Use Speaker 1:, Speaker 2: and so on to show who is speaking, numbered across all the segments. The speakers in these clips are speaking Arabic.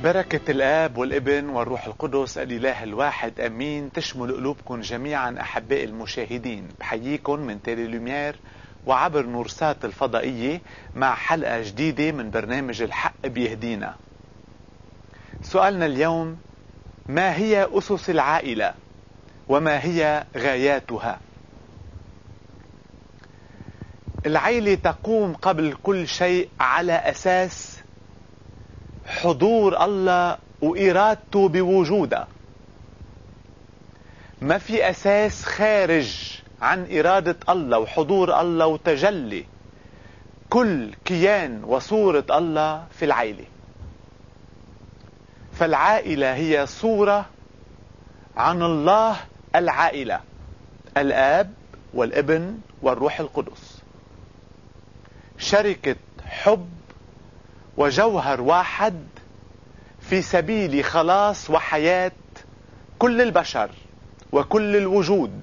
Speaker 1: بركة الآب والابن والروح القدس الإله الواحد أمين تشمل قلوبكم جميعا أحباء المشاهدين. بحييكم من تيلي لومير وعبر نورسات الفضائية مع حلقة جديدة من برنامج الحق بيهدينا. سؤالنا اليوم: ما هي أسس العائلة وما هي غاياتها؟ العائلة تقوم قبل كل شيء على أساس حضور الله وإرادته بوجوده. ما في أساس خارج عن إرادة الله وحضور الله وتجلي كل كيان وصورة الله في العائلة. فالعائلة هي صورة عن الله العائلة، الآب والابن والروح القدس، شركة حب وجوهر واحد في سبيل خلاص وحياة كل البشر وكل الوجود.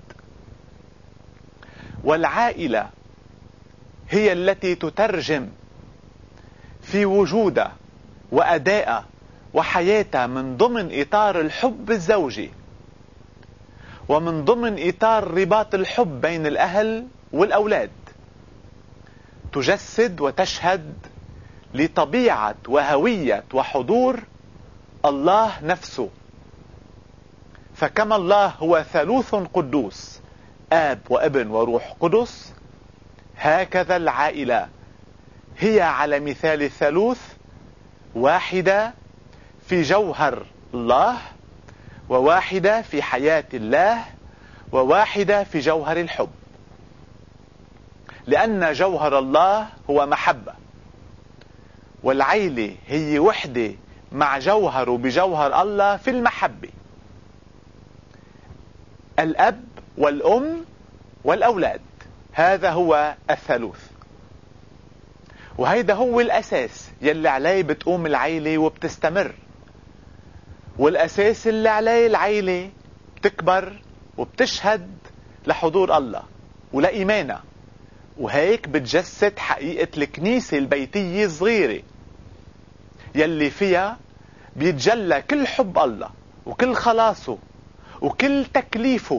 Speaker 1: والعائلة هي التي تترجم في وجودها وأدائها وحياتها من ضمن إطار الحب الزوجي ومن ضمن إطار رباط الحب بين الأهل والأولاد، تجسد وتشهد لطبيعة وهوية وحضور الله نفسه. فكما الله هو ثالوث قدوس، آب وابن وروح قدس، هكذا العائلة هي على مثال الثالوث واحدة في جوهر الله، وواحدة في حياة الله، وواحدة في جوهر الحب، لأن جوهر الله هو محبة، والعائلة هي وحدة مع جوهر وبجوهر الله في المحبة. الأب والأم والأولاد، هذا هو الثالوث، وهيدا هو الأساس يلي عليه بتقوم العائلة وبتستمر، والأساس اللي عليه العائلة بتكبر وبتشهد لحضور الله ولإيمانها. وهيك بتجسد حقيقة الكنيسة البيتية الصغيرة يلي فيها بيتجلى كل حب الله وكل خلاصه وكل تكليفه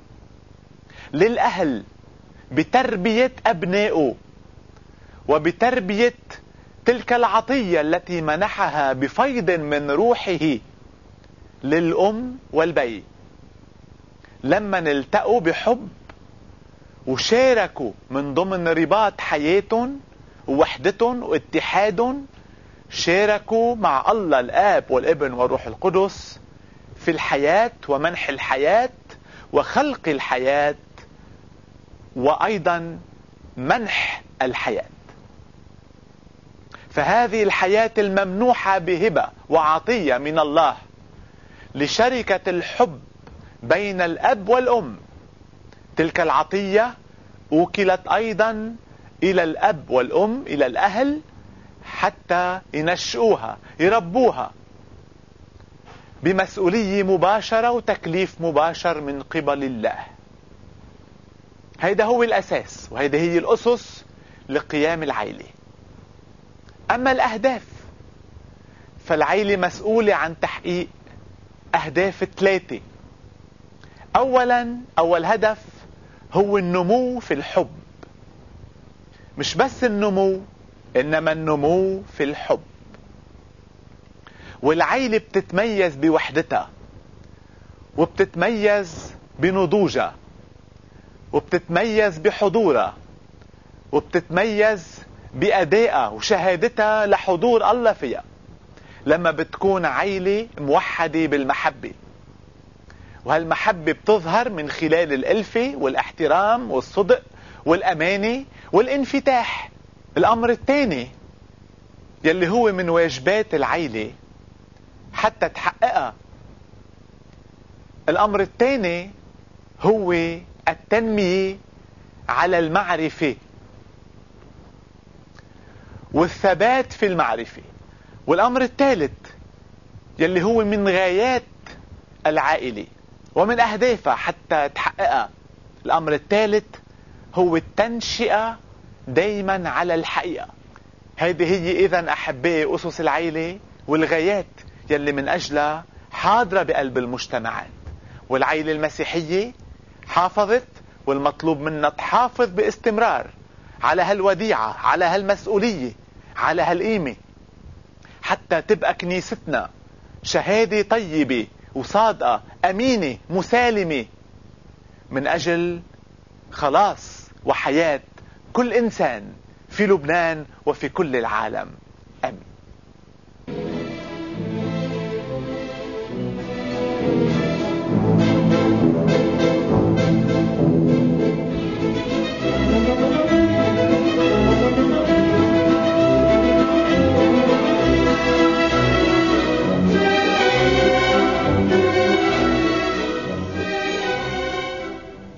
Speaker 1: للأهل بتربية أبنائه وبتربية تلك العطية التي منحها بفيض من روحه للأم والبي، لما نلتقوا بحب وشاركوا من ضمن رباط حياتهم ووحدتهم واتحادهم، شاركوا مع الله الآب والابن والروح القدس في الحياة ومنح الحياة وخلق الحياة وأيضا منح الحياة. فهذه الحياة الممنوحة بهبة وعطية من الله لشركة الحب بين الأب والأم، تلك العطية وكلت أيضا إلى الأب والأم، إلى الأهل، حتى ينشئوها يربوها بمسؤولية مباشرة وتكليف مباشر من قبل الله. هيدا هو الأساس وهيدا هي الأسس لقيام العائلة. أما الأهداف، فالعائلة مسؤولة عن تحقيق أهداف 3. أول هدف هو النمو في الحب، مش بس النمو إنما النمو في الحب. والعائلة بتتميز بوحدتها وبتتميز بنضوجها وبتتميز بحضورها وبتتميز بأدائها وشهادتها لحضور الله فيها، لما بتكون عائلة موحدة بالمحبة. وهالمحبة بتظهر من خلال الألفة والاحترام والصدق والأمانة والانفتاح. الأمر الثاني يلي هو من واجبات العائلة حتى تحققها، الأمر الثاني هو التنمية على المعرفة والثبات في المعرفة. والأمر الثالث يلي هو من غايات العائلة ومن أهدافها حتى تحققها، الأمر الثالث هو التنشئة دايما على الحقيقة. هذه هي إذن أحبائي أسس العائلة والغايات يلي من أجلها حاضرة بقلب المجتمعات. والعائلة المسيحية حافظت، والمطلوب منا تحافظ باستمرار على هالوديعة، على هالمسؤولية، على هالقيمة، حتى تبقى كنيستنا شهادة طيبة وصادقة أمينة مسالمة من أجل خلاص وحياة كل إنسان في لبنان وفي كل العالم. آمين.